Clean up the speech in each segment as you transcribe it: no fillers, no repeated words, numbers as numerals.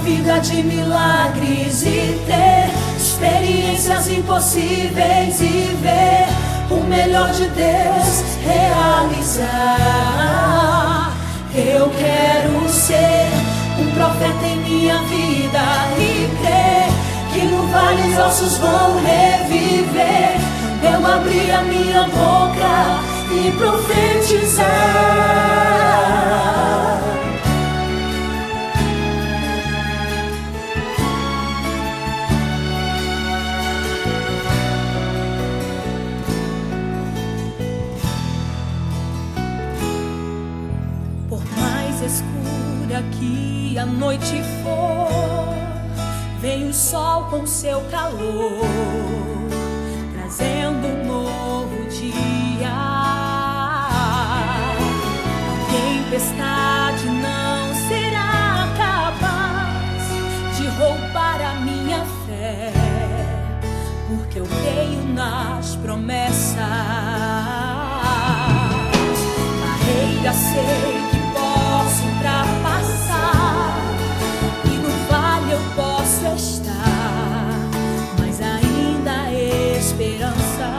vida de milagres e ter experiências impossíveis e ver o melhor de Deus realizar. Eu quero ser um profeta em minha vida e crer que no vale os ossos vão reviver. Eu abri a minha boca e profetizar. Por mais escura que a noite for, vem o sol com seu calor, trazendo um novo dia. A tempestade não será capaz de roubar a minha fé, porque eu creio nas promessas. Barreiras sei que posso ultrapassar, e no vale eu posso estar, mas ainda há esperança.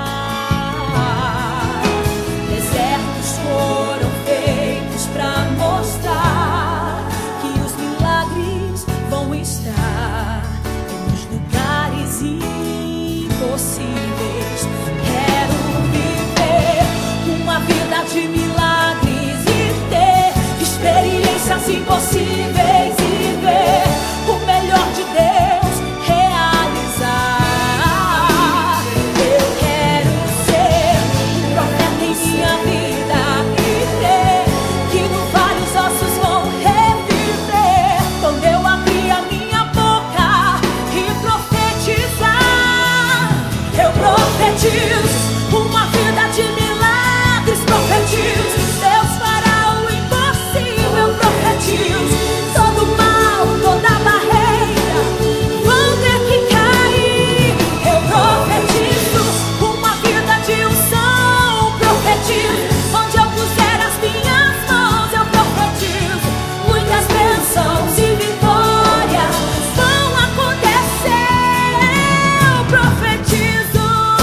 Desertos foram feitos para mostrar que os milagres vão estar nos lugares impossíveis. Quero viver uma vida de milagres e ter experiências impossíveis e ver o melhor de Deus realizar. Eu quero ser um profeta em minha vida e crer que no vale os ossos vão reviver. Quando eu abrir a minha boca e profetizar, eu profetizo uma vida de milagres, profetizo Deus fará o impossível, profetizo todo mal, toda barreira vão ter que cair. Eu profetizo uma vida de unção, profetizo onde eu puser as minhas mãos, eu profetizo muitas bênçãos e vitórias vão acontecer. Eu profetizo.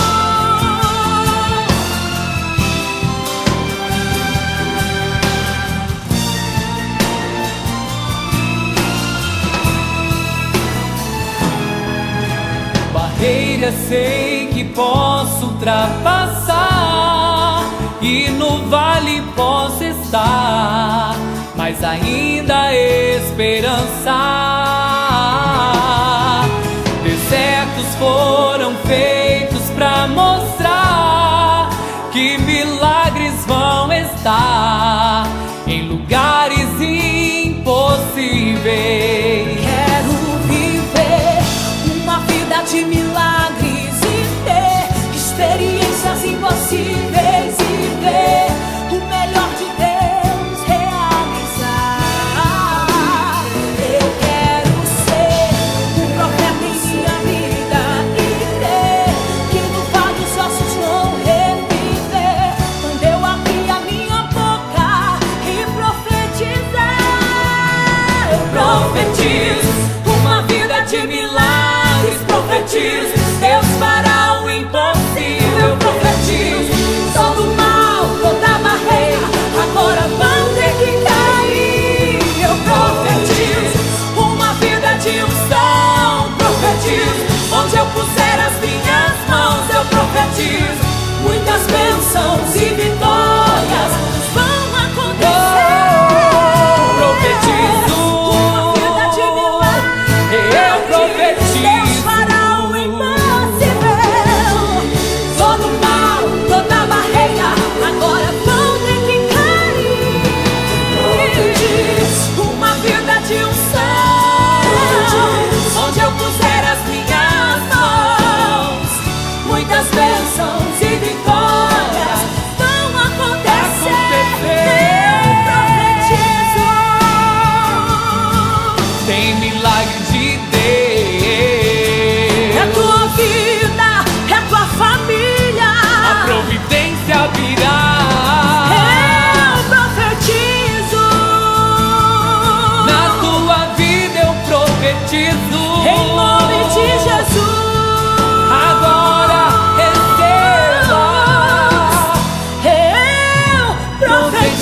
Barreiras sei que posso ultrapassar, e no vale posso estar, mas ainda há esperança. Desertos foram feitos para mostrar que milagres vão estar em lugares impossíveis. Quero viver uma vida de milagres e ter experiências impossíveis e ver o melhor de Deus realizar. Eu quero ser um profeta em minha vida e crer que no vale os ossos vão reviver. Quando eu abrir a minha boca e profetizar, eu profetizo uma vida de milagres, profetizo Deus fará o impossível, profetizo todo mal.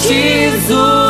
profetizo